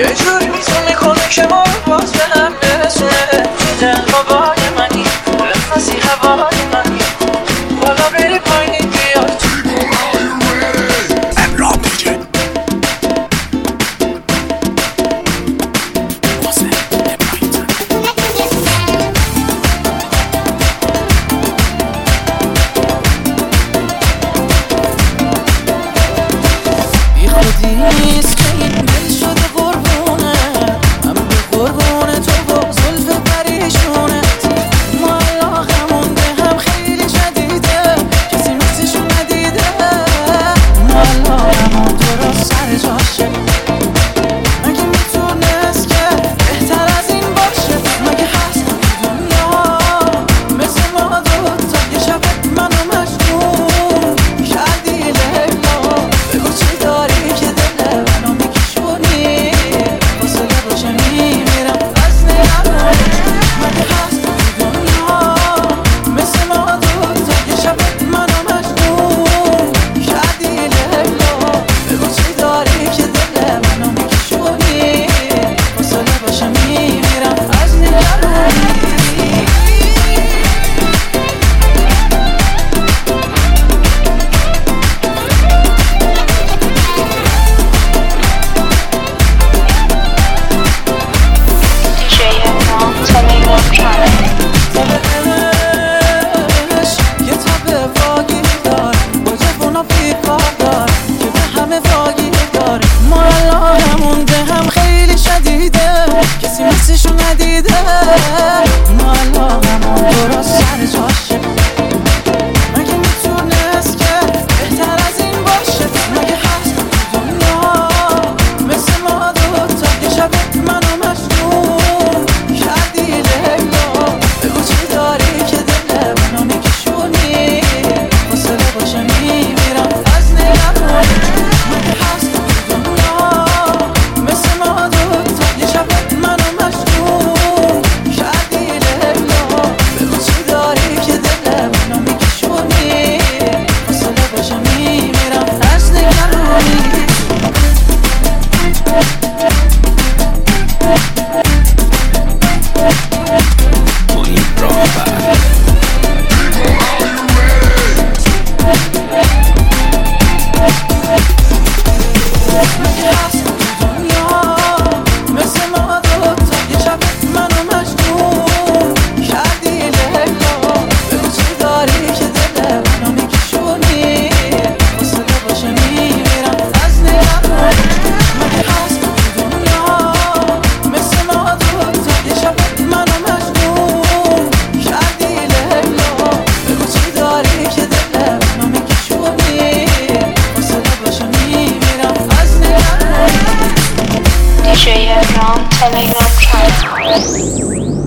یه جوری تو میکنه که ما رو باز به هم برسونه. دل بابای منی، نفسی هوای منی، بالا بری پایین بیای. نیست که این دل شده قربونه، من به قربونه تو با زلف پریشونت. ما علاقمون به هم خیلی شدیده، کسی مثلشو ندیده. ما علاقمون درست سر جاشه، مگه میتونست که بهتر از این باشه؟ مگه هست تو دنیا مثل ما دوتا؟ یه شب منو مجنون کردی لیلا، بگو چی داری که دل منو میکشونی؟ فاصله باشه میمیرم از نگرانی. مگه هست تو دنیا مثل ما دوتا؟ یه شب منو مجنون کردی لیلا، بگو چی داری که دل منو میکشونی؟ فاصله باشه میمیرم از نگرانی. یه تب واگیر دار با جوونا بیکار دار که به همه واگیر دار. ما علاقمون به هم خیلی شدیده، کسی مثلشو ندیده. ما علاقمون درست سر جاشه، مگه میتونست که بهتر از این باشه؟ مگه هست تو دنیا مثل ما دوتا؟ یه شب منو مجنون کردی لیلا، بگو چی داری که دل منو میکشونی؟ فاصله باشه میمیرم از نگرانی. مگه هست تو دنیا مثل ما دوتا؟ یه شب منو مجنون کردی لیلا، بگو چی داری که دل منو میکشونی؟ فاصله باشه میمیرم از نگرانی. مگه هست تو دنیا مثل ما دوتا؟ یه شب منو مجنون کردی لیلا، بگو چی داری که دل منو میکشونی؟ فاصله باشه میمیرم از نگرانی. مگه هست تو دنیا مثل ما دوتا؟ یه شب منو مجنون کردی لیلا، بگو چی داری که دل منو میکشونی؟ فاصله باشه میمیرم از نگرانی. DJ Ram Telegram channel.